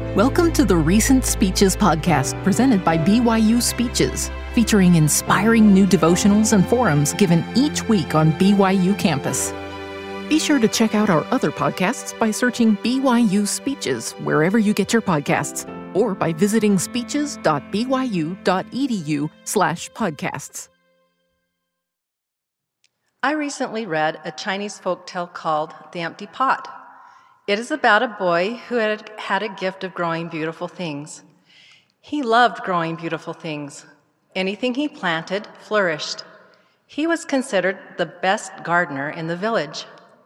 Welcome to the Recent Speeches podcast presented by BYU Speeches, featuring inspiring new devotionals and forums given each week on BYU campus. Be sure to check out our other podcasts by searching BYU Speeches wherever you get your podcasts, or by visiting speeches.byu.edu/podcasts. I recently read a Chinese folktale called The Empty Pot. It is about a boy who had a gift of growing beautiful things. He loved growing beautiful things. Anything he planted flourished. He was considered the best gardener in the village.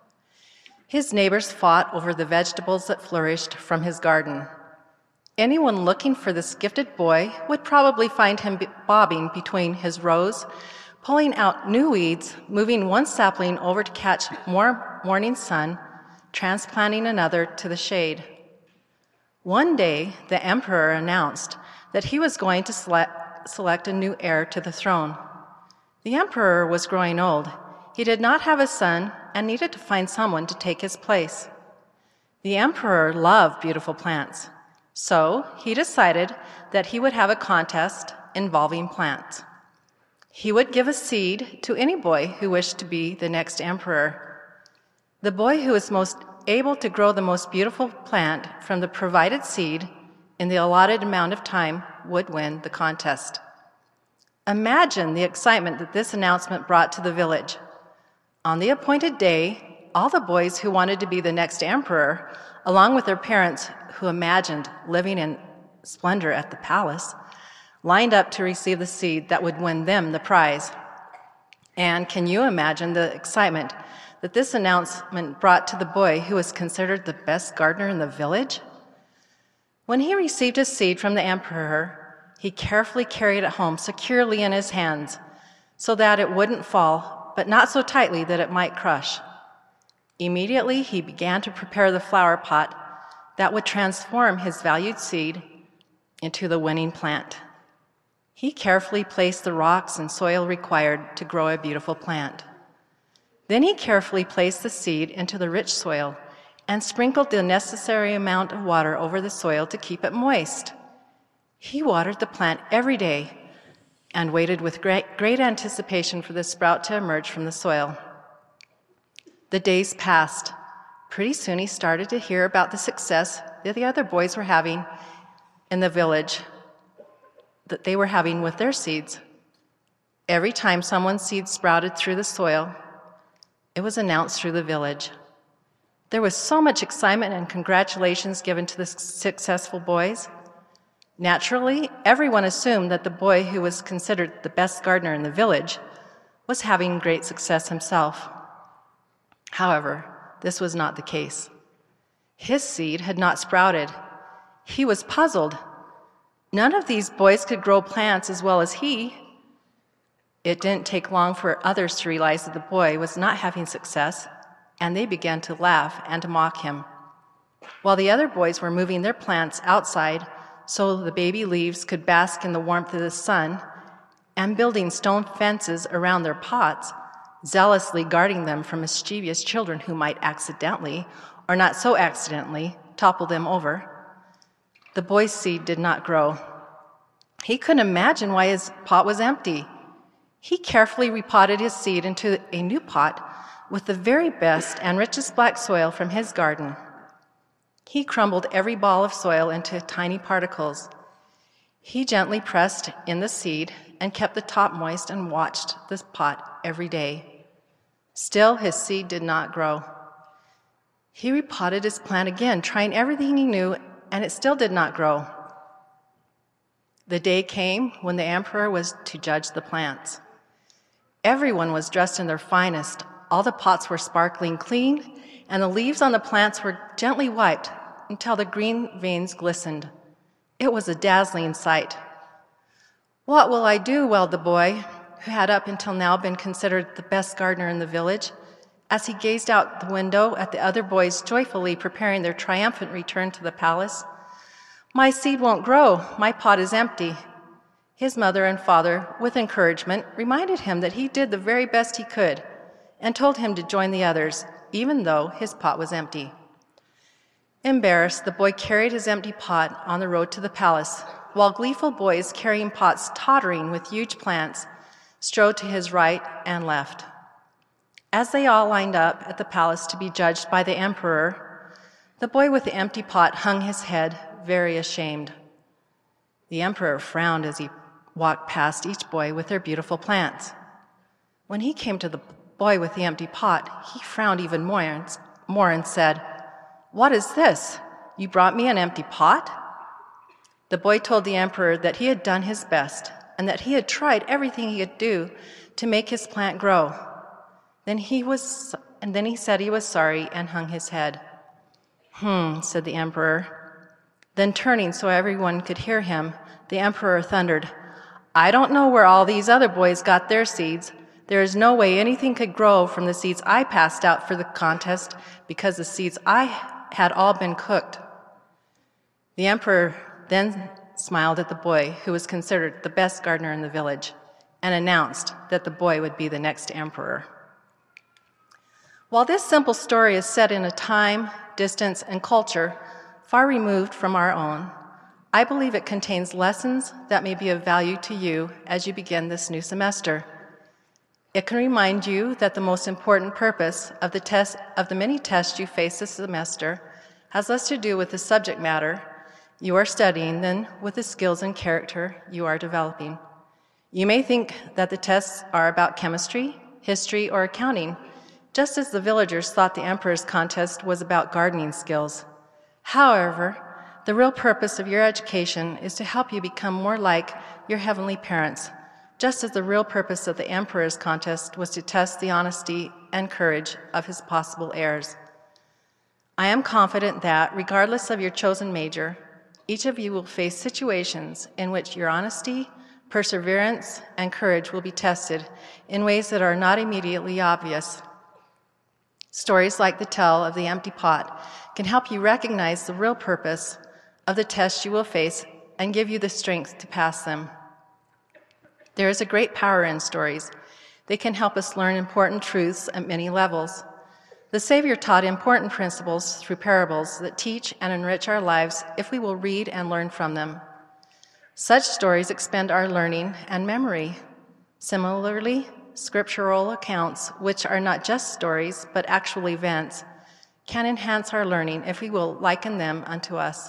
His neighbors fought over the vegetables that flourished from his garden. Anyone looking for this gifted boy would probably find him bobbing between his rows, pulling out new weeds, moving one sapling over to catch more morning sun, transplanting another to the shade. One day, the emperor announced that he was going to select a new heir to the throne. The emperor was growing old. He did not have a son and needed to find someone to take his place. The emperor loved beautiful plants, so he decided that he would have a contest involving plants. He would give a seed to any boy who wished to be the next emperor. The boy who was most able to grow the most beautiful plant from the provided seed in the allotted amount of time would win the contest. Imagine the excitement that this announcement brought to the village. On the appointed day, all the boys who wanted to be the next emperor, along with their parents who imagined living in splendor at the palace, lined up to receive the seed that would win them the prize. And can you imagine the excitement that this announcement brought to the boy who was considered the best gardener in the village? When he received his seed from the emperor, he carefully carried it home securely in his hands so that it wouldn't fall, but not so tightly that it might crush. Immediately, he began to prepare the flower pot that would transform his valued seed into the winning plant. He carefully placed the rocks and soil required to grow a beautiful plant. Then he carefully placed the seed into the rich soil and sprinkled the necessary amount of water over the soil to keep it moist. He watered the plant every day and waited with great anticipation for the sprout to emerge from the soil. The days passed. Pretty soon he started to hear about the success that the other boys were having in the village, that they were having with their seeds. Every time someone's seed sprouted through the soil, it was announced through the village. There was so much excitement and congratulations given to the successful boys. Naturally, everyone assumed that the boy who was considered the best gardener in the village was having great success himself. However, this was not the case. His seed had not sprouted. He was puzzled. None of these boys could grow plants as well as he. It didn't take long for others to realize that the boy was not having success, and they began to laugh and to mock him. While the other boys were moving their plants outside so the baby leaves could bask in the warmth of the sun, and building stone fences around their pots, zealously guarding them from mischievous children who might accidentally, or not so accidentally, topple them over, the boy's seed did not grow. He couldn't imagine why his pot was empty. He carefully repotted his seed into a new pot with the very best and richest black soil from his garden. He crumbled every ball of soil into tiny particles. He gently pressed in the seed and kept the top moist and watched the pot every day. Still, his seed did not grow. He repotted his plant again, trying everything he knew, and it still did not grow. The day came when the emperor was to judge the plants. Everyone was dressed in their finest. All the pots were sparkling clean, and the leaves on the plants were gently wiped until the green veins glistened. It was a dazzling sight. "What will I do?" wailed the boy, who had up until now been considered the best gardener in the village, as he gazed out the window at the other boys joyfully preparing their triumphant return to the palace. "My seed won't grow. My pot is empty." His mother and father, with encouragement, reminded him that he did the very best he could and told him to join the others, even though his pot was empty. Embarrassed, the boy carried his empty pot on the road to the palace, while gleeful boys carrying pots tottering with huge plants strode to his right and left. As they all lined up at the palace to be judged by the emperor, the boy with the empty pot hung his head, very ashamed. The emperor frowned as he walked past each boy with their beautiful plants. When he came to the boy with the empty pot, he frowned even more and said, "What is this? You brought me an empty pot?" The boy told the emperor that he had done his best and that he had tried everything he could do to make his plant grow. Then he said he was sorry and hung his head. Said the emperor. Then turning so everyone could hear him, the emperor thundered, "I don't know where all these other boys got their seeds. There is no way anything could grow from the seeds I passed out for the contest because the seeds I had all been cooked." The emperor then smiled at the boy, who was considered the best gardener in the village, and announced that the boy would be the next emperor. While this simple story is set in a time, distance, and culture far removed from our own, I believe it contains lessons that may be of value to you as you begin this new semester. It can remind you that the most important purpose of the many tests you face this semester has less to do with the subject matter you are studying than with the skills and character you are developing. You may think that the tests are about chemistry, history, or accounting, just as the villagers thought the emperor's contest was about gardening skills. However, the real purpose of your education is to help you become more like your heavenly parents, just as the real purpose of the emperor's contest was to test the honesty and courage of his possible heirs. I am confident that, regardless of your chosen major, each of you will face situations in which your honesty, perseverance, and courage will be tested in ways that are not immediately obvious. Stories like the tale of the empty pot can help you recognize the real purpose of the tests you will face and give you the strength to pass them. There is a great power in stories. They can help us learn important truths at many levels. The Savior taught important principles through parables that teach and enrich our lives if we will read and learn from them. Such stories expand our learning and memory. Similarly, scriptural accounts, which are not just stories but actual events, can enhance our learning if we will liken them unto us.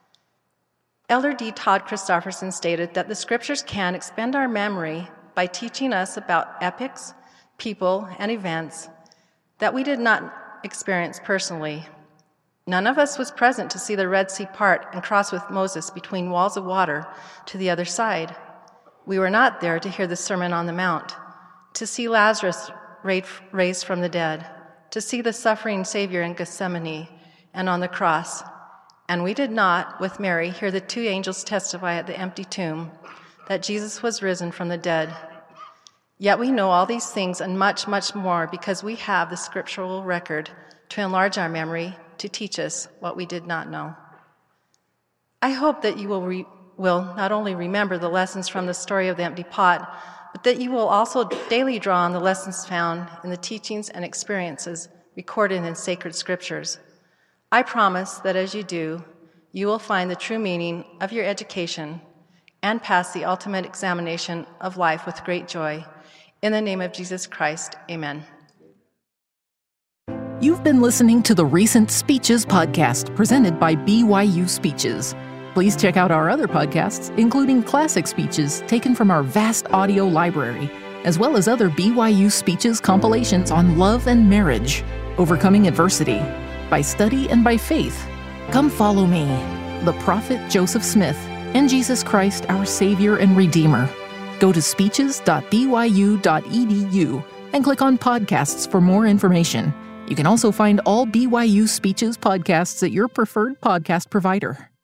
Elder D. Todd Christofferson stated that the scriptures can expand our memory by teaching us about epics, people, and events that we did not experience personally. None of us was present to see the Red Sea part and cross with Moses between walls of water to the other side. We were not there to hear the Sermon on the Mount, to see Lazarus raised from the dead, to see the suffering Savior in Gethsemane and on the cross. And we did not, with Mary, hear the two angels testify at the empty tomb that Jesus was risen from the dead. Yet we know all these things and much, much more because we have the scriptural record to enlarge our memory, to teach us what we did not know. I hope that you will not only remember the lessons from the story of the empty pot, but that you will also daily draw on the lessons found in the teachings and experiences recorded in sacred scriptures. I promise that as you do, you will find the true meaning of your education and pass the ultimate examination of life with great joy. In the name of Jesus Christ, amen. You've been listening to the Recent Speeches podcast presented by BYU Speeches. Please check out our other podcasts, including classic speeches taken from our vast audio library, as well as other BYU Speeches compilations on love and marriage, overcoming adversity, by study and by faith. Come follow me, the prophet Joseph Smith, and Jesus Christ, our Savior and Redeemer. Go to speeches.byu.edu and click on podcasts for more information. You can also find all BYU Speeches podcasts at your preferred podcast provider.